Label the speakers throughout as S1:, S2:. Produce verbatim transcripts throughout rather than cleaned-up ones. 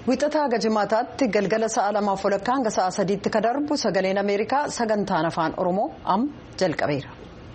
S1: Wixataa haga jimaataatti galgala sa'a lamaaf walakkaa hanga sa'a sadiitti ka darbu sagaleen Ameerikaa sagantaan afaan Oromoo am jalqabeera.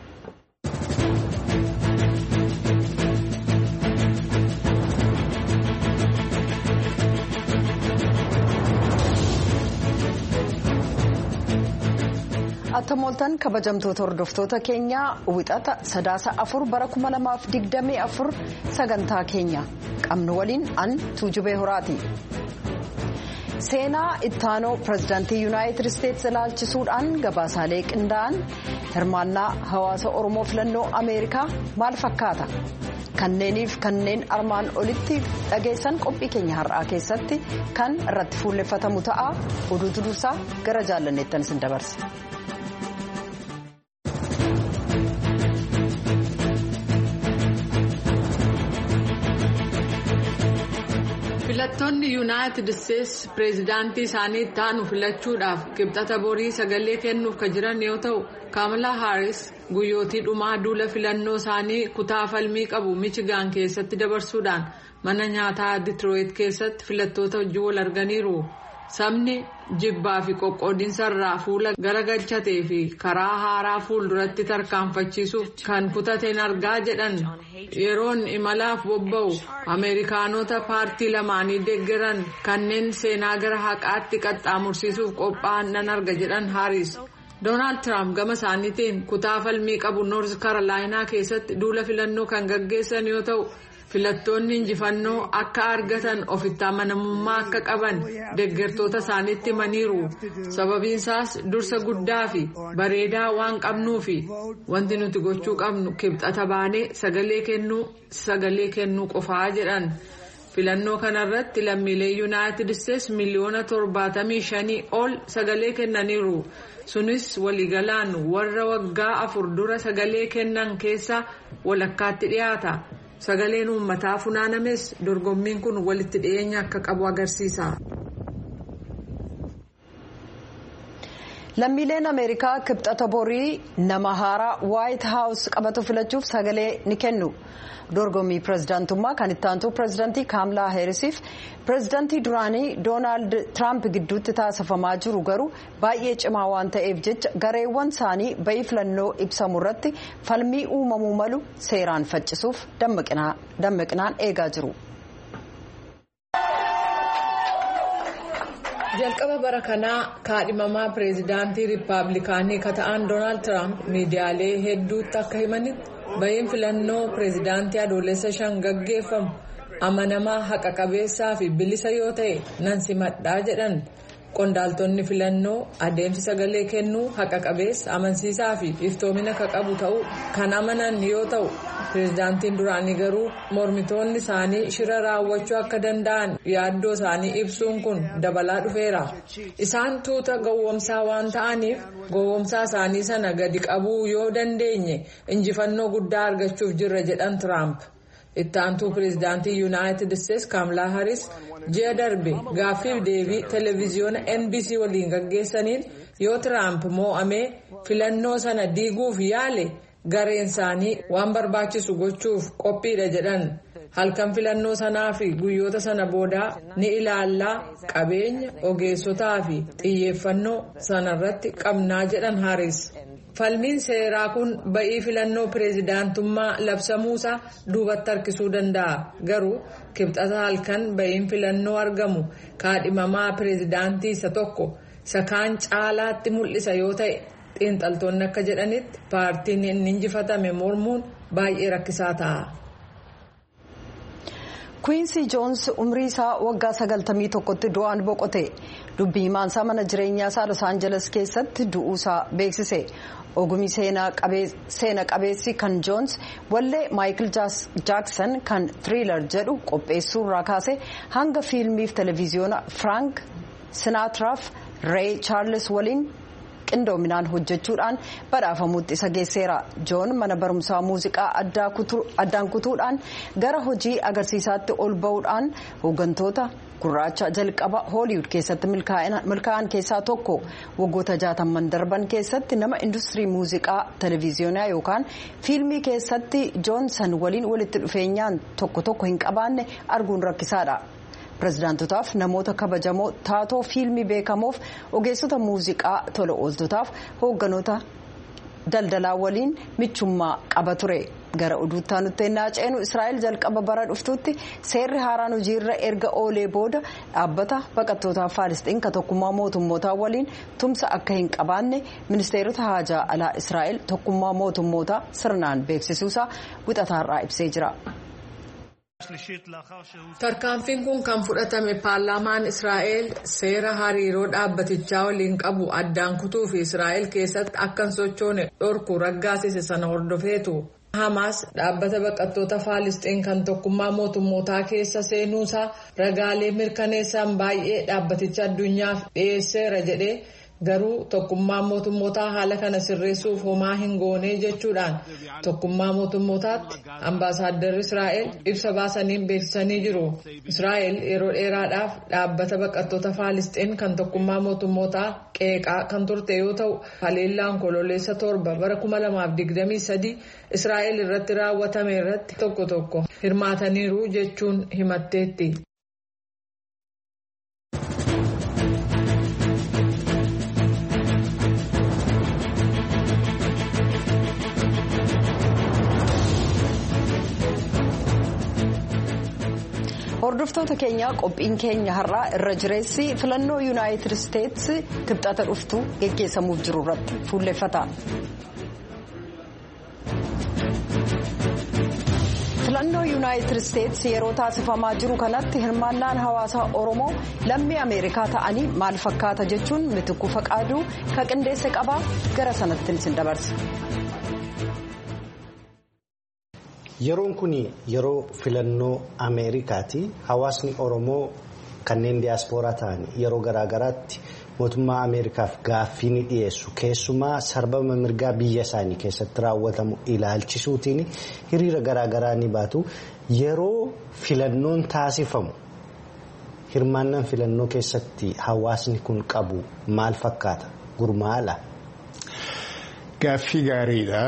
S1: Attamooltan kabajamtoota hordoftoota keenyaa wixata sadaasa afur bara kuma lamaaf digdamii afur sagantaa keenya qabnu waliin an tuujubee horaati. Seenaa ittaanoo pirezidaantii yuunaayitid isteetsi ilaalchisuudhaan gabaasaalee qindaa'an hirmaannaa hawaasa Oromoo filannoo Ameerikaa maal fakkaata? Kanneeniif kanneen armaan olitti dhageessan qophii keenya har'aa keessatti kan irratti fuulleffatamu ta'a. Oduu dursaa gara jaallanneettan isin dabarsa.
S2: Filattoonni yuunaayitid isteetsi pireezidaantii isaanii ittaanu filachuudhaaf kibxata borii sagalee kennuuf ka jiran yoo ta'u Kaamilaa Haaris guyyootii dhumaa duula filannoo isaanii kutaa falmii qabu Michigaan keessatti dabarsuudhaan mana nyaataa Ditirooyit keessatti filattoota wajjin wal arganiiru. Sabni jibbaa fi qoqqoodinsarraa fuula garagalchatee fi karaa haaraa fuulduratti tarkaanfachiisuuf kan kutateen argaa jedhan yeroon imalaaf bobba'u Ameerikaanota paartii lamaanii deeggaran kanneen seenaa gara haqaatti qaxxaamursiisuuf qophaa'an nan arga jedhan Haaris. Doonaald Tiraamp gama isaaniitiin kutaa falmii qabu Noorz Karoolaayinaa keessatti duula filannoo kan gaggeessan yoo ta'u. Filattoonni injifannoo akka argatan ofitti amanamummaa akka qaban deeggartoota isaaniitti himaniiru. Sababiin isaas dursa guddaa fi bareedaa waan qabnuufi wanti nuti gochuu qabnu kibxata baanee sagalee kennuu sagalee kennuu qofaa jedhan. Filannoo kanarratti lammiilee yuunaayitid isteetsi miliyoona torbaatamii shanii ol sagalee kennaniiru. Sunis waliigalaan warra waggaa afur dura sagalee kennan keessaa walakkaatti dhiyaata. Sagaleen uummataa funaanames dorgommiin kun walitti dhiyeenya akka qabu agarsiisa.
S1: Lammiileen Ameerikaa kibxata borii nama haaraa Waayit Haawus qabatu filachuuf sagalee ni kennu. Dorgommii pirezidaantummaa kan ittaantuu pirezidaantii Kaamilaa Haarisif pirezidaantii duraanii Doonaald Tiraamp gidduutti taasifamaa jiru garuu baay'ee cimaa waan ta'eef jecha gareewwan isaanii ba'ii filannoo ibsamu irratti falmii uumamuu malu seeraan faccisuuf dammaqinaan eegaa jiru.
S2: Jalqaba bara kanaa kaadhimamaa pireezidaantii riippaabilikaanii ka ta'an Doonaald Tiraamp miidiyaalee hedduutti akka himanitti ba'iin filannoo pireezidaantii adoolessa shan gaggeeffamu amanamaa haqa qabeessaa fi bilisa yoo ta'e nan simadhaa jedhan. Qondaaltonni filannoo adeemsi sagalee kennuu haqa qabeessa amansiisaa fi iftoomina ka qabu ta'uu kan amanan yoo ta'u pireezidaantiin duraanii garuu mormitoonni isaanii shira raawwachuu akka danda'an yaaddoo isaanii ibsuun kun dabalaa dhufeera. Isaan tuuta gowwoomsaa waan ta'aniif gowwoomsaa isaanii sana gadi qabuu yoo dandeenye injifannoo guddaa argachuuf jirra jedhan Tiraamp. Ittaantuu pireezidaantii yuunaayitid isteetsi Kaamilaa Haaris ji'a darbe gaaffiif deebii televiziyoona N B C waliin gaggeessaniin yoo Tiraamp moo'amee filannoo sana diiguuf yaale gareen isaanii waan barbaachisu gochuuf qophiidha jedhan. Halkan filannoo sanaa fi guyyoota sana boodaa ni ilaallaa qabeenya ogeessotaa fi xiyyeeffannoo sanarratti qabnaa jedhan Haaris. Falmiin seeraa kun ba'ii filannoo pireezidaantummaa labsamuusaa duubatti harkisuu danda'a. Garuu kibxata halkan ba'iin filannoo argamu kaadhimamaa pireezidaantii isa tokko isa kaan caalaatti mul'isa yoo ta'e xiinxaltoonni akka jedhanitti paartiin inni injifatame mormuun baay'ee rakkisaa ta'a.
S1: Quincy Jones umrii isaa waggaa sagaltamii tokkotti du'aan boqote. Dubbii himaansaa mana jireenyaa isaa Los Angeles keessatti du'uusaa beeksise. Ogumii seena qabeessi kan Jones wallee Michael Jackson kan Thriller jedhu qopheessuu irraa kaase hanga fiilmiif televiziyoona Frank Sinatraaf Ray Charles waliin qindoominaan hojjechuudhaan badhaafamuutti isa geesseera. Joon mana barumsaa muuziqaa addaan kutuudhaan gara hojii agarsiisaatti ol ba'uudhaan hooggantoota gurraacha jalqaba Hollywood keessatti milkaa'an keessaa tokko. Waggoota jaatamman darban keessatti nama industirii muuziqaa televiziyoonaa yookaan fiilmii keessatti Joonsan waliin walitti dhufeenyaan tokko tokko hin qabaanne arguun rakkisaadha. pirezidaantotaaf namoota kabajamoo taatoo fiilmii beekamoof ogeessota muuziqaa tola ooltotaaf hoogganoota daldalaa waliin michummaa qaba ture. Gara oduuttaa nutti ennaa ceenu Israa'el jalqaba bara dhuftuutti seerri haaraan hojiirra erga oolee booda dhaabbata baqattootaa Faalisxiin ka tokkummaa mootummootaa waliin tumsa akka hin qabaanne ministeerota haajaa alaa Israa'el tokkummaa mootummootaa sirnaan beeksisuusaa wixataarraa ibsee jira.
S2: Tarkaanfiin kun kan fudhatame paarlaamaan Israa'el seera hariiroo dhaabbatichaa waliin qabu addaan kutuu fi Israa'el keessatti akka hin sochoone dhorku raggaasise sana hordofeetu. Hamaas dhaabbata baqattoota Faalisxiin kan tokkummaa mootummootaa keessa seenuusaa ragaalee mirkaneessan baay'ee dhaabbaticha addunyaaf dhiyeesseera jedhee garuu tokkummaa mootummootaa haala kana sirreessuuf homaa hin goonee jechuudhaan tokkummaa mootummootaatti ambaasaaddarri Israa'el ibsa baasaniin beeksisanii jiru. Israa'el yeroo dheeraadhaaf dhaabbata baqattoota Faalisxiin kan tokkummaa mootummootaa qeeqaa kan turte yoo ta'u haleellaan kololeessa torba bara kuma lamaaf digdamii sadii Israa'el irratti raawwatame irratti tokko tokko hirmaataniiru jechuun himatteetti.
S1: Hordoftoota keenya qophiin keenya har'aa irra jireessi filannoo Yuunaayitid Isteetsi kibxata dhuftu geggeessamuuf jiru irratti fuulleffata. Filannoo Yuunaayitid Isteetsi yeroo taasifamaa jiru kanatti hirmaannaan hawaasaa Oromoo lammii Ameerikaa ta'anii maal fakkaata jechuun Mitikuu Faqaaduu ka qindeesse qabaa gara sanatti isin dabarsa.
S3: Yeroon kun yeroo filannoo Ameerikaati. Hawaasni Oromoo kanneen diyaaspooraa ta'an yeroo garaagaraatti mootummaa Ameerikaaf gaaffii ni dhiyeessu. Keessumaa sarbama mirgaa biyya isaanii keessatti raawwatamu ilaalchisuutiin hiriira garaagaraa ni baatu. Yeroo filannoon taasifamu hirmaannaan filannoo keessatti hawaasni kun qabu maal fakkaata? Gurmaa'ala?
S4: Gaaffii gaariidha.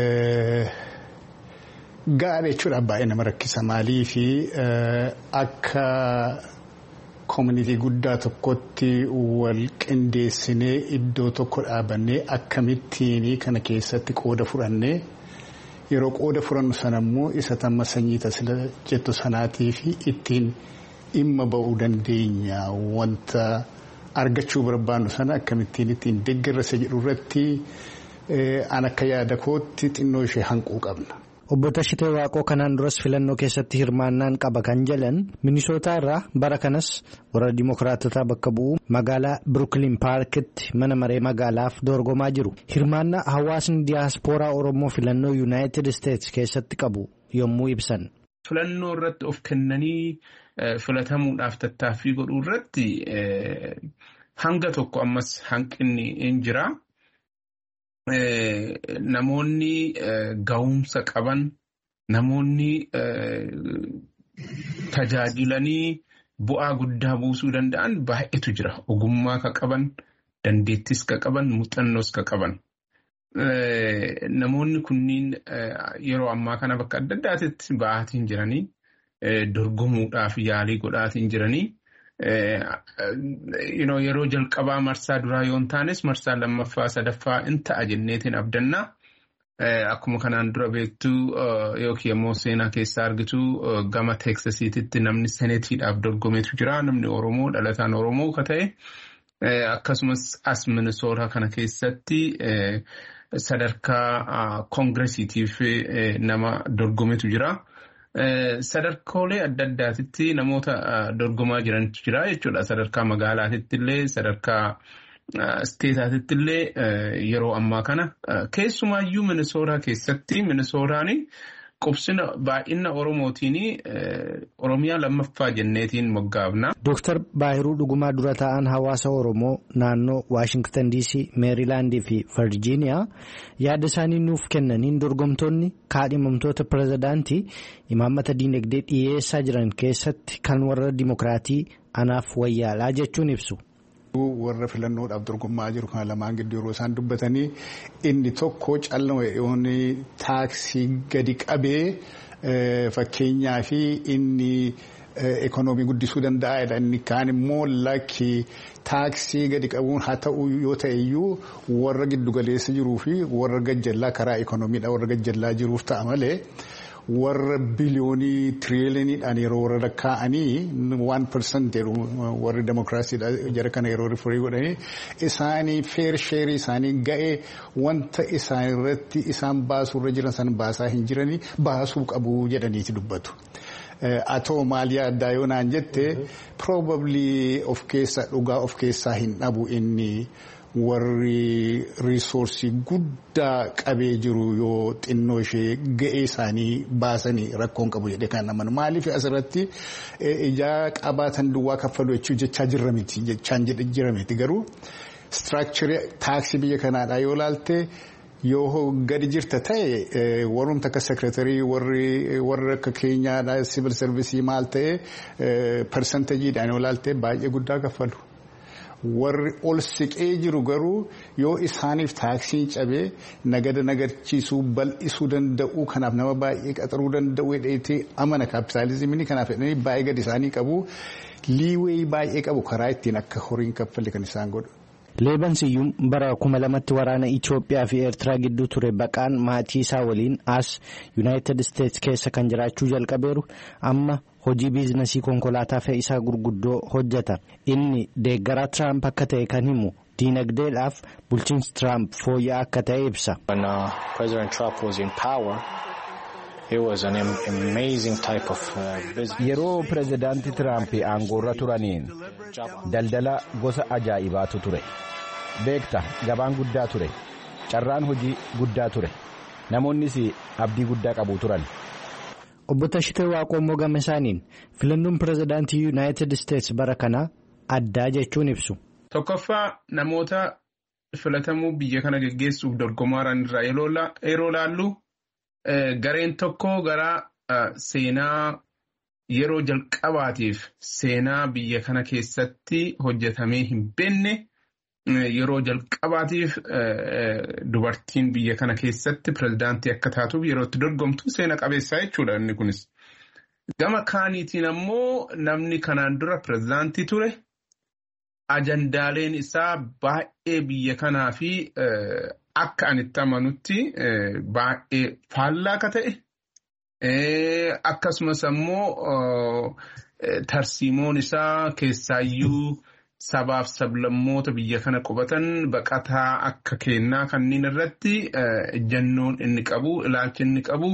S4: Gaarii jechuudha baay'ee nama rakkisa maalii fi akka koomunitii guddaa tokkotti wal qindeessinee iddoo tokko dhaabannee akkamittiin kana keessatti qooda fudhannee yeroo qooda fudhannu sana immoo isa tamma sanyii tasila jettu sanaatii fi ittiin dhimma ba'uu dandeenya wanta argachuu barbaannu sana akkamittiin ittiin deeggarsa jedhu irratti an akka yaada kootti xinnoo ishee hanquu qabna.
S3: Obbo Tashitee Waaqoo kanaan duras filannoo keessatti hirmaannaan qaba kan jedhan Minisootaa irraa bara kanas warra Dimookiraatotaa bakka bu'u magaalaa Brooklyn Paarkitti mana maree magaalaaf dorgomaa jiru. Hirmaannaa hawaasni diyaaspooraa Oromoo filannoo Yuunaayitid Isteetsi keessatti qabu yommuu ibsan.
S5: Filannoo irratti of kennanii filatamuudhaaf tattaaffii godhuu irratti hanga tokko ammas hanqinni hin jira. Namoonni ga'umsa qaban namoonni tajaajilanii bu'aa guddaa buusuu danda'an baay'eetu jira. Ogummaa ka qaban, dandeettis ka qaban, muuxannoos ka qaban. Namoonni kunniin yeroo ammaa kana bakka adda addaatti ba'aatiin jiranii dorgomuudhaaf yaalii godhaatiin jiranii. Yeroo jalqabaa marsaa duraa yoon taanes marsaa lammaffaa sadaffaa in ta'a jenneetiin abdannaa. Akkuma kanaan dura beektuu yookiin immoo seenaa keessaa argitu gama Teeksasiititti namni seneetiidhaaf dorgomeetu jira. Namni Oromoo dhalataan Oromoo ka ta'e akkasumas as Minisootaa kana keessatti sadarkaa koongiresiitiif nama dorgomeetu jira. Sadarkoolee adda addaatitti namoota dorgomaa jirantu jira jechuudha. Sadarkaa magaalaatitti illee sadarkaa isteetaatitti illee yeroo ammaa kana keessumaayyuu Minisootaa keessatti Minisootaan qubsina baay'ina Oromootiin Oromiyaa lammaffaa jenneetiin moggaafna.
S3: Dooktar Baahiruu Dhugumaa dura ta'an hawaasa Oromoo naannoo Waashingtan D C, Meerilaandii fi Virgiiniyaa yaada isaanii nuuf kennaniin dorgomtoonni kaadhimamtoota pirezidaantii imaammata diinagdee dhiyeessaa jiran keessatti kan warra Dimookiraatii anaaf wayyaalaa jechuun ibsu.
S4: Warra filannoodhaaf dorgomaa jiru kana lamaan gidduu yeroo isaan dubbatanii inni tokko callama yoon taaksii gadi qabee fakkeenyaa fi inni ekonomii guddisuu danda'a. Inni kaan immoo lakki taaksii gadi qabuun haa ta'u yoo ta'e iyyuu warra giddu galeessa jiruu fi warra gajjallaa karaa ekonomiidha warra gajjallaa jiruuf ta'a malee warra biliyoonii tiriiliyooniidhaan yeroo warra lakkaa'anii waan parsantii warri demokiraasiidha jara kana yeroo rifurii godhanii isaanii feer sheerii isaanii ga'ee wanta isaan irratti isaan baasuurra jiran san baasaa hin jiranii baasuu qabu jedhaniiti dubbatu. Atoo maal yaaddaa yoo naan jette probably of keessa dhugaa of keessaa hin dhabu inni warri riisoorsii guddaa qabee jiru yoo xinnoo ishee ga'ee isaanii baasanii rakkoon qabu jedhee kan amanu maaliif asirratti ijaa qabaatan duwwaa kaffaluu jechuun jechaa jirra miti jechaan jira miti garuu structure taaksii biyya kanaadhaa yoo laalte. Yoo gadi jirta ta'e warrumta akka sekretarii warri akka keenyaadha civil service maal ta'e percentajiidhaan yoo laalte baay'ee guddaa kaffalu. Warri ol siqee jiru garuu yoo isaaniif taaksii cabee nagada nagarchiisuu bal'isuu danda'u kanaaf nama baay'ee qaxaruu danda'u jedheeti amana kaapitaalizimii kanaaf baay'ee gadi isaanii qabu liiwee baay'ee qabu karaa ittiin akka horiin kaffalle kan isaan godhu.
S6: Leeban Siyyum bara kuma lamatti waraana Itoophiyaa fi Eertiraa gidduu ture baqaan maatii isaa waliin as Yuunaayitid Isteetsi keessa kan jiraachuu jalqabeeru amma hojii biizinasii konkolaataa fe'isaa gurguddoo hojjeta. Inni deeggaraa Tiraamp akka ta'e kan himu diinagdeedhaaf bulchiinsi Tiraamp fooyya'aa akka ta'e ibsa.
S7: Yeroo pirezidaantii Tiraamp aangoorra turaniin daldala gosa ajaa'ibaatu ture. Beekta gabaan guddaa ture. Carraan hojii guddaa ture. Namoonnis abdii guddaa qabu turan.
S6: Obbo Tashitee Waaqoo gama isaaniin filannoon pirezidaantii Yuunaayitid Isteetsi bara kanaa addaa jechuun ibsu.
S5: Tokkoffaa namoota filatamuu biyya kana geggeessuuf dorgomaaraan irraa yeroo laallu. Gareen tokko gara seenaa yeroo jalqabaatiif seenaa biyya kana keessatti hojjetamee hin beekne yeroo jalqabaatiif dubartiin biyya kana keessatti pirezidaantii akka taatuuf yeroo itti dorgomtu seena qabeessaa jechuudha inni kunis. Gama kaaniitiin ammoo namni kanaan dura pirezidaantii ture ajandaaleen isaa baay'ee biyya kanaa fi akka ani itti amanutti baay'ee faallaa akka ta'e akkasumas ammoo tarsiimoon isaa keessaayyuu sabaaf sablammoota biyya kana qubatan baqataa akka kennaa kanneen irratti jannoon inni qabu ilaalchi inni qabu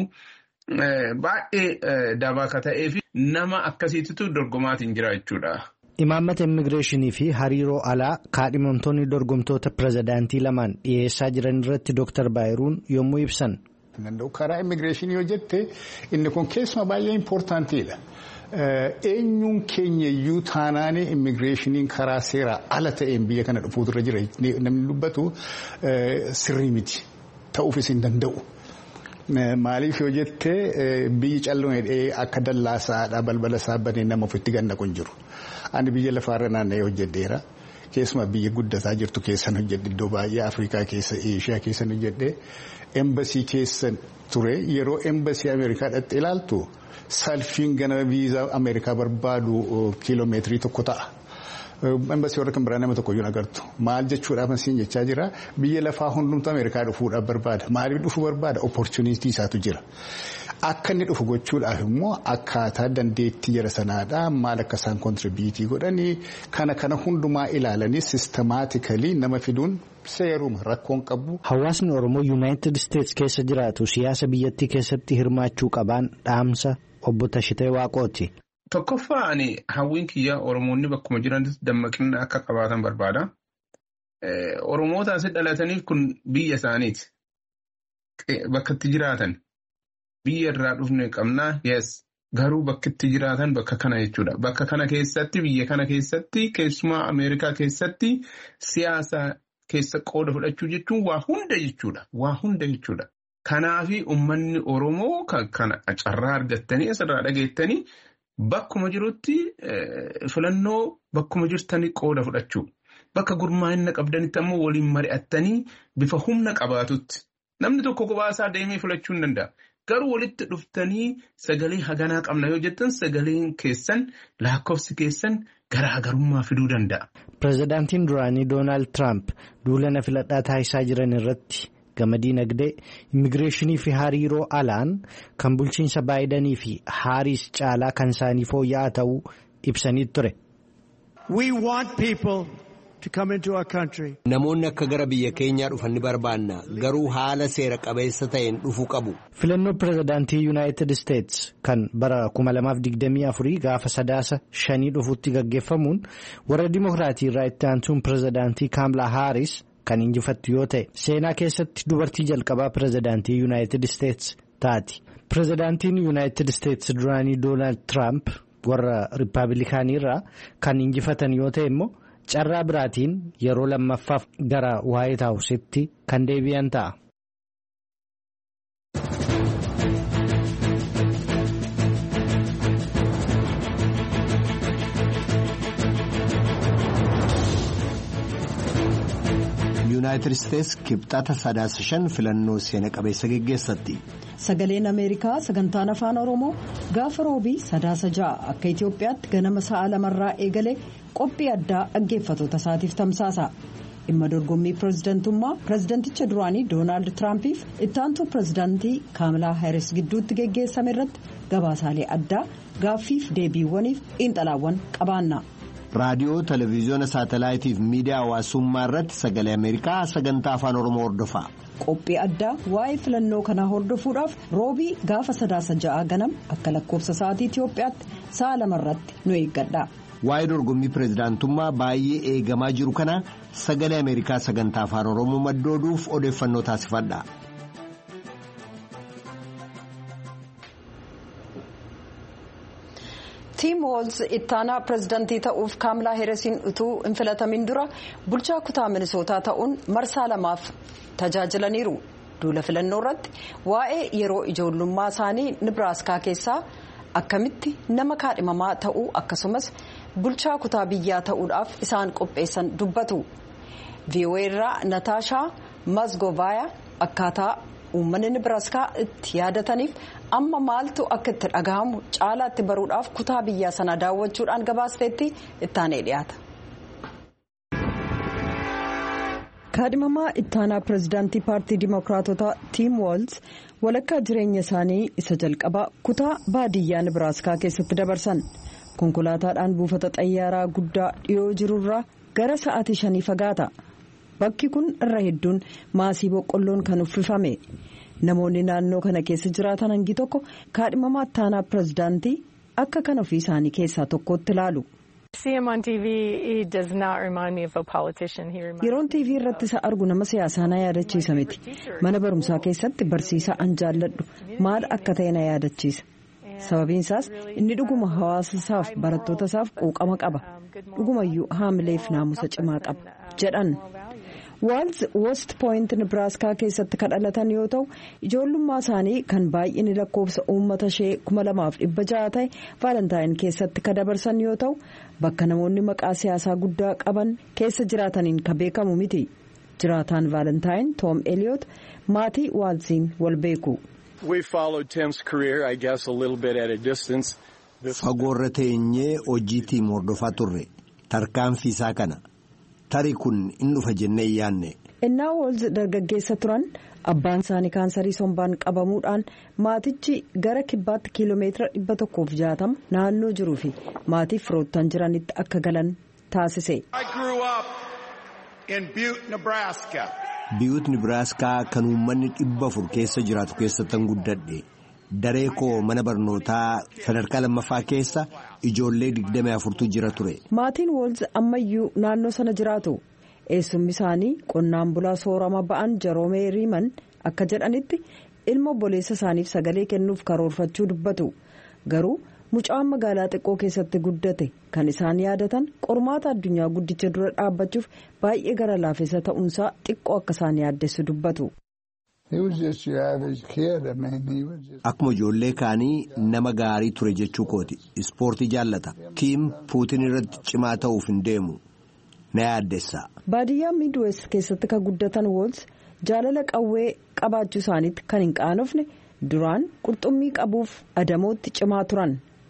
S5: baay'ee dabaa akka ta'ee fi nama akkasiititu dorgomaatiin jira jechuudha.
S6: Imaammata immigireeshinii fi hariiroo alaa kaadhimamtoonni dorgomtoota pirezidaantii lamaan dhiyeessaa jiran irratti Dooktar Baayiruun yommuu ibsan.
S4: Karaa immigireeshinii yoo jette inni kun keessumaa baay'ee impoortaantiidha. Eenyuun keenya iyyuu taanaan immigireeshiniin karaa seeraa ala ta'een biyya kana dhufuutu irra jira namni dubbatu sirrii miti ta'uufis hin danda'u. Maaliif yoo jette biyyi calluun akka dallaasaadhaa balbala isaa banee nama ofitti ganna kun jiru. Ani biyya lafaarra naanna'ee hojjedheera. Keessumaa biyya guddataa jirtu keessan hojjedhe iddoo baay'ee Afrikaa keessa Eeshiyaa keessan hojjedhe. Embasii keessan ture yeroo embasii Ameerikaa dhaqxee ilaaltu salfiin gana viizaa Ameerikaa barbaadu kiiloomeetirii tokko ta'a. Embasii warra kan biraa nama tokko iyyuu agartu. Maal jechuudhaaf asiin jechaa jira biyya lafaa hundumtu Ameerikaa dhufuudhaaf barbaada. Maaliif dhufuu barbaada? Opportunitii isaatu jira. Akka inni dhufu gochuudhaaf immoo akkaataa dandeettii jara sanaadhaa maal akka isaan kontribiitii godhanii kana kana hundumaa ilaalanii sistemaatikali nama fiduun seeruma rakkoon qabu.
S6: Hawaasni Oromoo Yuunaayitid Isteetsi keessa jiraatu siyaasa biyyattii keessatti hirmaachuu qaban dhaamsa obbo Tashitee Waaqooti.
S5: Tokkoffaa ani hawwiin kiyya Oromoonni bakkuma jiranitti dammaqina akka qabaatan barbaada. Oromoota asii dhalataniif kun biyya isaaniiti. Bakka itti jiraatan. Biyya irraa dhufne qabnaa yes garuu bakka itti jiraatan bakka kana jechuudha. Bakka kana keessatti biyya kana keessatti keessumaa Ameerikaa keessatti siyaasa keessa qooda fudhachuu jechuun waa hunda jechuudha. Waa hunda jechuudha. Kanaafi uummanni Oromoo kana carraa argattanii asirraa dhageettanii bakkuma jirutti filannoo bakkuma jirtanii qooda fudhachuu. Bakka gurmaa'ina qabdanitti ammoo waliin mari'attanii bifa humna qabaatutti. Namni tokko kophaa isaa deemee filachuu hin danda'a. Garuu walitti dhuftanii sagalee haganaa qabna yoo jettan sagaleen keessan lakkoofsi keessan garaagarummaa fiduu danda'a.
S6: Pireezidaantiin duraanii Doonaald Tiraamp duulana filadhaa taasisaa jiran irratti gama diinagdee, immigireeshinii fi hariiroo alaan kan bulchiinsa Baayidanii fi Haariis caalaa kan isaanii fooyya'aa ta'uu ibsanii ture.
S8: We want people to come into our country.
S9: Namoonni akka gara biyya keenyaa dhufan ni barbaanna garuu haala seera qabeessa ta'een dhufuu qabu.
S6: Filannoo pireezidaantii Yuunaayitid Isteets kan bara kuma lamaaf digdamii afurii gaafa sadaasa shanii dhufuutti gaggeeffamuun warra Dimokiraatii irraa itti aantuun pireezidaantii Kaamlaa Haaris kan injifattu yoo ta'e seenaa keessatti dubartii jalqabaa pireezidaantii Yuunaayitid Isteets taati. Pireezidaantiin Yuunaayitid Isteets duraanii Doonaald Tiraamp warra Riippaabilikaanii irraa kan injifatan yoo ta'e immoo carraa biraatiin yeroo lammaffaaf gara Waayit Haawusitti kan deebi'an ta'a.
S9: Yuunaayitid Isteets kibxata sadaasa shan filannoo seena qabeessa geggeessatti.
S1: Sagaleen Ameerikaa sagantaan afaan Oromoo gaafa roobii sadaasa ja'a akka Itoophiyaatti ganama sa'a lamarraa eegalee qophii addaa dhaggeeffattoota isaatiif tamsaasa. Dhimma dorgommii pireezidantummaa pireezidanticha duraanii Doonaald Tiraampiif itti aantuu pireezidantii Kaamilaa Haaris gidduutti geggeessame irratti gabaasaalee addaa gaaffiif deebiiwwaniif xiinxalaawwan qabaanna.
S9: Raadiyoo, Televiziyoona, Saatalaayitii fi miidiyaa hawaasummaa irratti sagalee Ameerikaa sagantaa afaan Oromoo hordofaa.
S1: Qophii addaa waa'ee filannoo kanaa hordofuudhaaf roobii gaafa sadaasa ja'a ganam akka lakkoofsa sa'aatii Itoophiyaatti sa'a lamarratti nu eeggadha.
S9: Waa'ee dorgommii pireezidaantummaa baay'ee eegamaa jiru kana sagalee Ameerikaa sagantaa afaan Oromoo maddooduuf odeeffannoo taasifadha.
S1: Tiim Woolz ittaanaa pireezidantii ta'uuf Kaamilaa Haaris'n utuu hin filatamin dura bulchaa kutaa Minisootaa ta'uun marsaa lamaaf tajaajilaniiru. Duula filannoo irratti waa'ee yeroo ijoollummaa isaanii Nibraaskaa keessaa akkamitti nama kaadhimamaa ta'uu akkasumas bulchaa kutaa biyyaa ta'uudhaaf isaan qopheessan dubbatu. V O A irraa Nataashaa Mazgovaaya akkaataa uummanni Nibraaskaa itti yaadataniif amma maaltu akka itti dhagahamu caalaatti baruudhaaf kutaa biyyaa sana daawwachuudhaan gabaasteetti ittaanee dhiyaata. Kaadhimamaa ittaanaa pireezidaantii paartii Dimookiraatotaa Tiim Woolz walakkaa jireenya isaanii isa jalqabaa kutaa baadiyyaa Nibraaskaa keessatti dabarsan. Konkolaataadhaan buufata xayyaaraa guddaa dhiyoo jirurraa gara sa'aatii shanii fagaata. Bakki kun irra hedduun maasii boqqolloon kan uffifame. Namoonni naannoo kana keessa jiraatan hangi tokko kaadhimamaa ittaanaa pireezidaantii akka kan ofii isaanii keessaa tokkotti ilaalu. Yeroon T V irratti isa argu nama siyaasaa na yaadachiisa miti. Mana barumsaa keessatti barsiisaa an jaalladhu maal akka ta'e na yaadachiisa. Sababiin isaas inni dhuguma hawaasa isaaf barattoota isaaf quuqama qaba. Dhugumayyuu haamileef naamusa cimaa qaba jedhan. Woolz West Point Nibraaskaa keessatti kan dhalatan yoo ta'u ijoollummaa isaanii kan baay'inni lakkoofsa uummata ishee kuma lamaaf dhibba ja'a ta'e Vaalentaayin keessatti kan dabarsan yoo ta'u bakka namoonni maqaa siyaasaa guddaa qaban keessa jiraataniin kan beekamu miti. Jiraataan Vaalentaayin Toom Eliyoot maatii Woolziin wal beeku.
S9: Fagoorra teenyee hojii Tiim hordofaa turre tarkaanfii isaa kana. Tarii kun in dhufa jennee yaanne.
S1: Innaa Woolz dargaggeessa turan abbaan isaanii kaansarii sombaan qabamuudhaan maatichi gara kibbaatti kiiloomeetira dhibba tokkoof jaatama naannoo jiruu fi maatiif firoottan jiranitti akka galan taasise.
S9: Biyyoot Nibraaskaa kan uummanni dhibba afur keessa jiraatu keessattan guddadhe. Daree koo mana barnootaa sadarkaa lammaffaa keessa ijoollee digdamii afurtu jira ture.
S1: Maatiin Woolz ammayyuu naannoo sana jiraatu. Eessummi isaanii qonnaan bulaa soorama ba'an Jaroomee Riiman akka jedhanitti ilma obboleessa isaaniif sagalee kennuuf karoorfachuu dubbatu. Garuu mucaan magaalaa xiqqoo keessatti guddate kan isaan yaadatan qormaata addunyaa guddicha dura dhaabbachuuf baay'ee gara laafessa ta'uunsaa xiqqoo akka isaan yaaddessu dubbatu.
S9: Akkuma ijoollee kaanii nama gaarii ture jechuu kooti. Ispoortii jaallata. Tiim Puutin irratti cimaa ta'uuf hin deemu. Na yaaddessa.
S1: Baadiyyaa Midwest keessatti kan guddatan Woolz jaalala qawwee qabaachuu isaaniitti kan hin qaanofne duraan qurxummii qabuuf adamootti cimaa turan.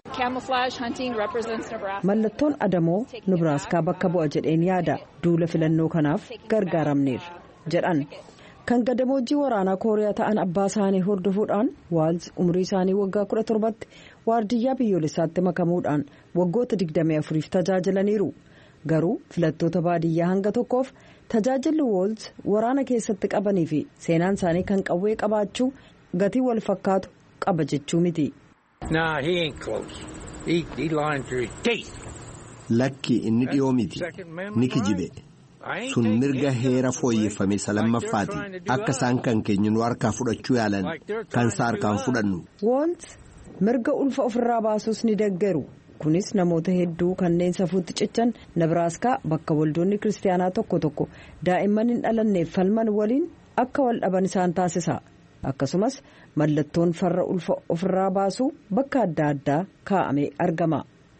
S1: Mallattoon adamoo Nebraaskaa bakka bu'a jedheen yaada duula filannoo kanaaf gargaaramneerra jedhan. Kan gadamooji waraanaa kooriyaa ta'an abbaa isaanii hordofuudhaan Waalz umrii isaanii waggaa kudha torbatti waardiyyaa biyyoolessaatti makamuudhaan waggoota digdamii afuriif tajaajilaniiru. Garuu filattoota baadiyyaa hanga tokkoof tajaajilli Waalz waraana keessatti qabanii fi seenaan isaanii kan qawwee qabaachuu gatii wal fakkaatu qaba jechuu miti.
S9: Lakki inni dhiyoo miti ni kijibe sun mirga heera fooyyeffame isa lammaffaati akka isaan kan keenya nu harkaa fudhachuu yaalan kan isaa harkaan fudhannu.
S1: Waalz mirga ulfa ofirraa baasuus ni deeggaru. Kunis namoota hedduu kanneen safuutti cichan Nebraaskaa bakka waldoonni kiristaanaa tokko tokko daa'imman hin dhalanneef falman waliin akka wal dhaban isaan taasisa. Akkasumas mallattoon farra ulfa ofirraa baasuu bakka adda addaa kaa'amee argama.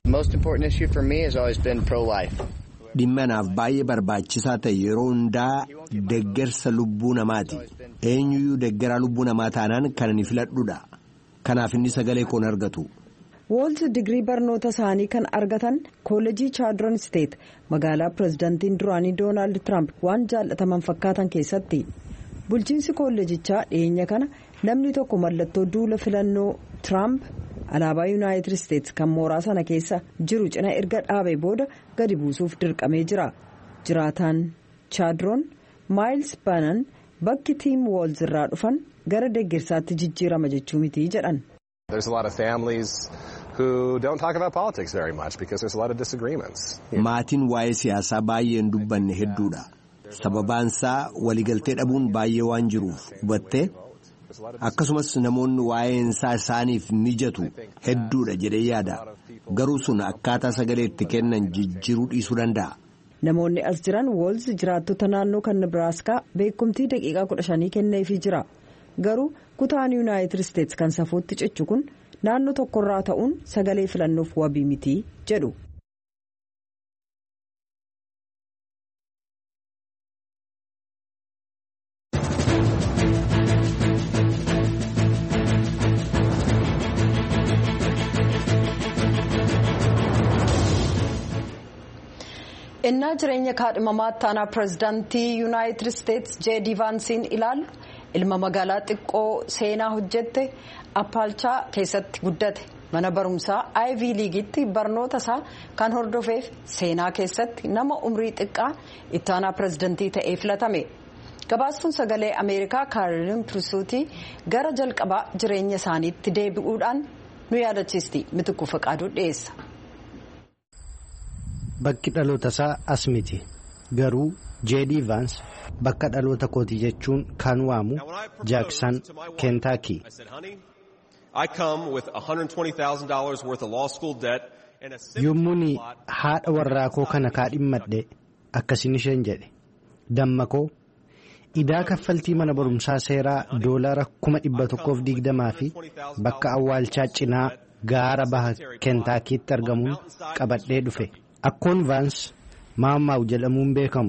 S9: Dhimma naaf baay'ee barbaachisaa ta'e yeroo hundaa deeggarsa lubbuu namaati. Eenyuyyuu deeggaraa lubbuu namaa taanaan kan ani filadhudha. Kanaaf inni sagalee koon argatu.
S1: Waalz digirii barnoota isaanii kan argatan koollejii chaadron steet magaalaa pirezidaantiin duraanii doonaald tiraamp waan jaallataman fakkaatan keessatti. Bulchiinsi koolejichaa dhiyeenya kana namni tokko mallattoo duula filannoo Tiraamp alaabaa yuunaayitid isteetsi kan mooraa sana keessa jiru cina erga dhaabee booda gadi buusuuf dirqamee jira. Jiraataan chaadron maayils banan bakki tiim Waalz irraa dhufan gara deeggarsaatti jijjiirama jechuu miti jedhan.
S9: Maatiin waa'ee siyaasaa baay'ee hin dubbanne hedduudha. Sababaan isaa waliigaltee dhabuun baay'ee waan jiruuf hubattee akkasumas namoonni waa'een isaa isaaniif mijatu hedduudha jedhee yaada. Garuu sun akkaataa sagalee itti kennan jijjiiruu dhiisuu danda'a.
S1: Namoonni as jiran Waalz jiraattota naannoo kan Nebraaskaa beekumtii daqiiqaa kudha shanii kenneefii jira. Garuu kutaan yuunaayitid isteetsi kan safuutti cichu kun naannoo tokkorraa ta'uun sagalee filannoof wabii miti jedhu. Innaa jireenya kaadhimamaa ittaanaa pirezidaantii yuunaayitid isteetsi jeedii vaansiin ilaalu ilma magaalaa xiqqoo seenaa hojjette appaalchaa keessatti guddate mana barumsaa Ivy Leaguetti barnoota isaa kan hordofeef seenaa keessatti nama umrii xiqqaa ittaanaa pirezidaantii ta'ee filatame. Gabaastuun sagalee Ameerikaa Kaarolin Pirsuutii gara jalqabaa jireenya isaaniitti deebi'uudhaan nu yaadachiisti Mitikuu Faqaaduu dhiyeessa.
S6: Bakki dhaloota isaa as miti garuu jeedii vaans bakka dhaloota kooti jechuun kan waamu jaaksan keentaakii. Yommuun haadha warraa koo kana kaadhimmadhe akkasin isheen jedhe dammakoo idaa kaffaltii mana barumsaa seeraa doolaara kuma dhibba tokkoof digdamaa fi bakka awwaalchaa cinaa gaara baha keentaakiitti argamuun qabadhee dhufe. Akkoon vaans maamaaw jedhamuun beekamu.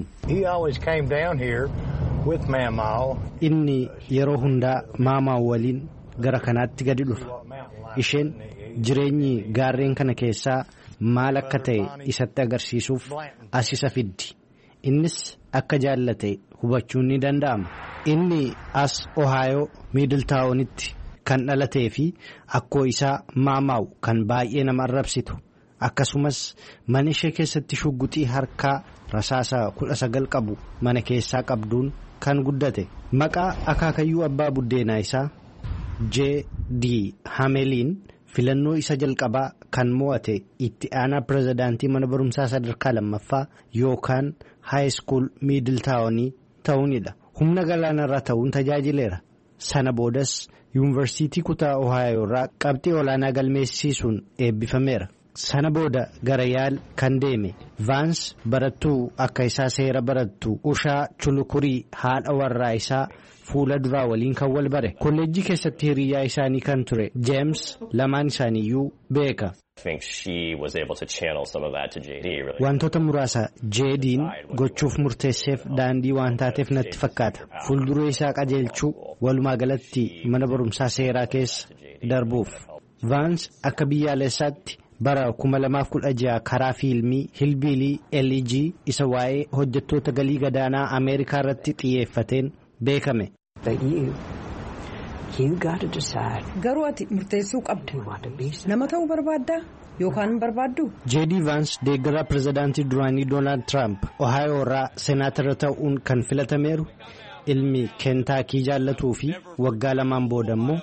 S6: Inni yeroo hundaa maamaaw waliin gara kanaatti gadi dhufa. Isheen jireenyi gaarreen kana keessaa maal akka ta'e isatti agarsiisuuf as isa fiddi. Innis akka jaallate hubachuun ni danda'ama. Inni as Ohaayoo Miidiltaawonitti kan dhalatee fi akkoo isaa maamaaw kan baay'ee nama arrabsitu. Akkasumas mana ishee keessatti shugguxii harkaa rasaasa kudha sagal qabu mana keessaa qabduun kan guddate. Maqaa akaakayyuu abbaa buddeenaa isaa J D Hameliin filannoo isa jalqabaa kan mo'ate itti aanaa pirezidaantii mana barumsaa sadarkaa lammaffaa yookaan haayiskuul miidiltaawonii ta'uunidha. Humna galaanarraa ta'uun tajaajileera. Sana boodas yuunivarsiitii kutaa Ohaayoo irraa qabxii olaanaa galmeessisuun eebbifameera. Sana booda gara yaal kan deeme Vaans barattuu akka isaa seera barattu Ushaa Chulukurii haadha warraa isaa fuula duraa waliin kan wal bare. Kolleejjii keessatti hiriyaa isaanii kan ture James lamaan isaaniiyyuu beeka. Wantoota muraasa Jeediin gochuuf murteesseef daandii waan taateef natti fakkaata. Fuulduree isaa qajeelchuu walumaa galatti mana barumsaa seeraa keessa darbuuf. Vaans akka biyyaalessaatti bara kuma lamaaf kudha jaha karaa fiilmii Hilbiilii L G isa waa'ee hojjettoota galii gadaanaa Ameerikaa irratti xiyyeeffateen beekame.
S1: Garuu ati murteessuu qabda. Nama ta'uu barbaaddaa yookaan hin barbaaddu?
S6: Jeedii Vaans deeggaraa pirezidaantii duraanii Doonaald Tiraamp Ohaayoo irraa seenaatara ta'uun kan filatameeru ilmi Keentaakii jaallatuu fi waggaa lamaan booda immoo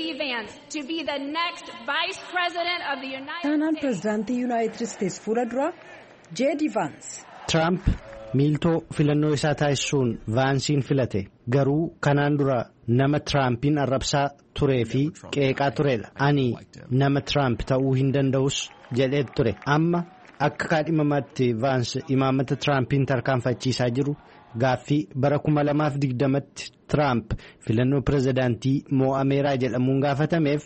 S1: taanaan pirezidaantii Yuunaayitid Isteetsi fuula duraa Jeedii Vaans.
S6: Tiraamp miiltoo filannoo isaa taasisuun Vaansiin filate garuu kanaan dura nama Tiraampiin arrabsaa turee fi qeeqaa turedha. Ani nama Tiraamp ta'uu hin danda'us jedhee ture. Amma akka kaadhimamaatti Vaans imaamata Tiraampiin tarkaanfachiisaa jiru gaaffii bara kuma lamaaf digdamatti Tiraamp filannoo pirezidaantii moo'ameeraa jedhamuun gaafatameef.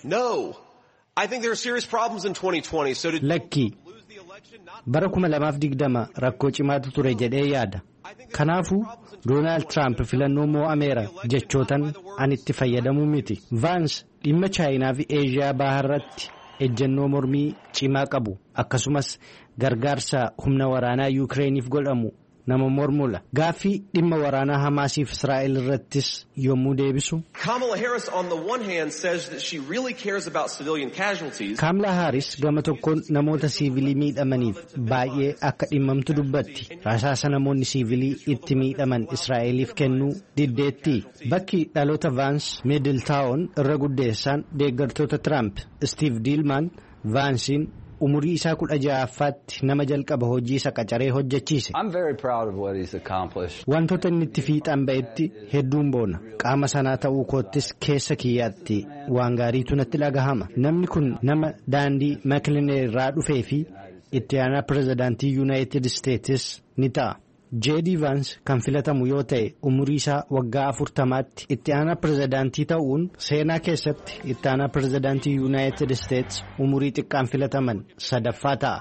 S6: Lakki bara kuma lamaaf digdama rakkoo cimaatu ture jedhee yaada. Kanaafuu Doonaald Tiraamp filannoo moo'ameera jechootan ani itti fayyadamuu miti. Vaans dhimma Chaayinaa fi Eeshiyaa baharratti ejjennoo mormii cimaa qabu akkasumas gargaarsa humna waraanaa Yukireeniif godhamu nama mormula. Gaaffii dhimma waraanaa Hamaasiif Israa'el irrattis yommuu deebisu. Kaamlaa Haaris gama tokkoon namoota siivilii miidhamaniif baay'ee akka dhimmamtu dubbatti. Rasaasa namoonni siivilii itti miidhaman Israa'eliif kennuu diddeetti. Bakki dhaloota Vaans Miidiltaawon irra guddeessaan deeggartoota Tiraamp Steve Diilmaan Vaansiin umurii isaa kudha ja'affaatti nama jalqaba hojii isa qacaree hojjechiise. Wantoota inni itti fiixaan ba'etti hedduun boona. Qaama sanaa ta'uu koottis keessa kiyyaatti waan gaariitu natti dhagahama. Namni kun nama daandii Makilinee irraa dhufee fi itti aanaa pirezidaantii Yuunaayitid Isteetsis ni ta'a. Jeedii Vaans kan filatamu yoo ta'e umurii isaa waggaa afurtamaatti itti aanaa pirezidaantii ta'uun seenaa keessatti itti aanaa pirezidaantii Yuunaayitid Isteetsi umurii xiqqaan filataman sadaffaa ta'a.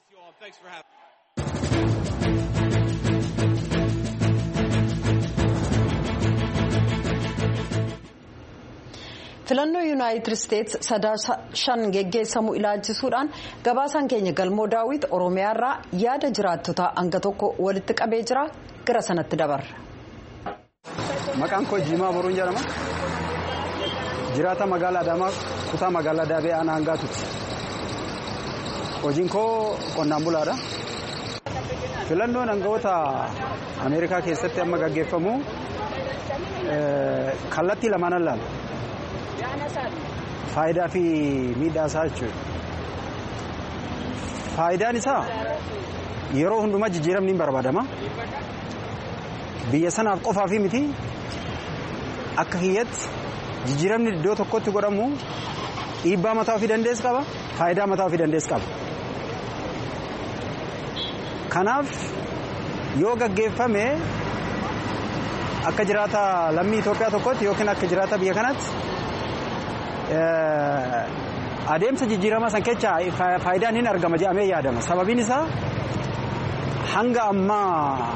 S1: Filannoo Yuunaayitid Isteetsi sadaasa shan geggeessamu ilaalchisuudhaan gabaasaan keenya galmoo daawwit Oromiyaarraa yaada jiraattota hanga tokko walitti qabee jira gara sanatti dabarra.
S10: Maqaan koo Jimaa Boruun jedhama. Jiraata magaalaa Adaamaa kutaa magaalaa Daabee aanaa Hangaatuuti. Hojiin koo qonnaan bulaadha. Filannoon aangawoota Ameerikaa keessatti amma gaggeeffamu kallattii lamaan ilaala. Faayidaa fi miidhaa isaa jechuudha. Faayidaan isaa yeroo hundumaa jijjiiramni ni barbaadama. Biyya sanaaf qofaa fi miti akka kiyyatti jijjiiramni iddoo tokkotti godhamu dhiibbaa mataa ofii dandees qaba, faayidaa mataa ofii dandees qaba. Kanaaf yoo gaggeeffame akka jiraata lammii Itoophiyaa tokkotti yookiin akka jiraata biyya kanaatti adeemsa jijjiiramaa san keessa faayidaan hin argama jedhamee yaadama. Sababiin isaa hanga ammaa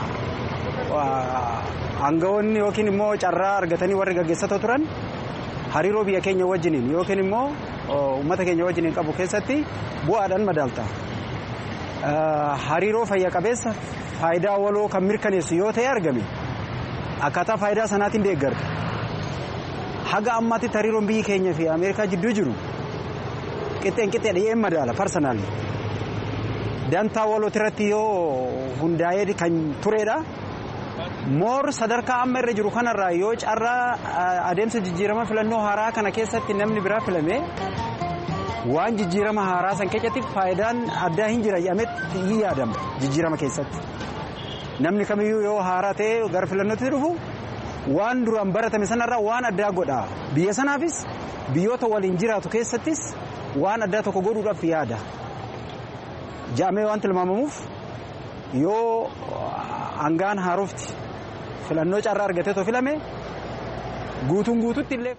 S10: aangawoonni yookiin immoo carraa argatanii warri gaggeessatoo turan hariiroo biyya keenya wajjiniin yookiin immoo uummata keenya wajjiniin qabu keessatti bu'aadhaan madaalta. Hariiroo fayya qabeessa faayidaa waloo kan mirkaneessu yoo ta'e argame akkaataa faayidaa sanaatiin deeggarta. Haga ammaatti hariiroon biyyi keenya fi Ameerikaa jidduu jiru qixxeen qixxee dhi'een madaala parsanaalli. Dantaa walootirratti yoo hundaa'ee kan turedha. Moor sadarkaa amma irra jiru kanarraa yoo carraa adeemsa jijjiirama filannoo haaraa kana keessatti namni biraa filame waan jijjiirama haaraa san keessatti faayidaan addaa hin jira jedhametti hin yaadama jijjiirama keessatti. Namni kamiyyuu yoo haaraa ta'e gara filannootti dhufu waan duraan baratame sanarraa waan addaa godha. Biyya sanaafis biyyoota waliin jiraatu keessattis waan addaa tokko godhuudhaaf yaada. Jaamee waan tilmaamamuuf yoo hangaan haarofti filannoo carraa argateetoo filame guutuun guututti illee.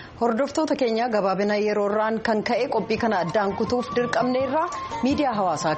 S1: Hordoftoota keenya gabaabina yeroorraan kan ka'e qophii kana addaan kutuuf dirqamneerra miidiyaa hawaasaa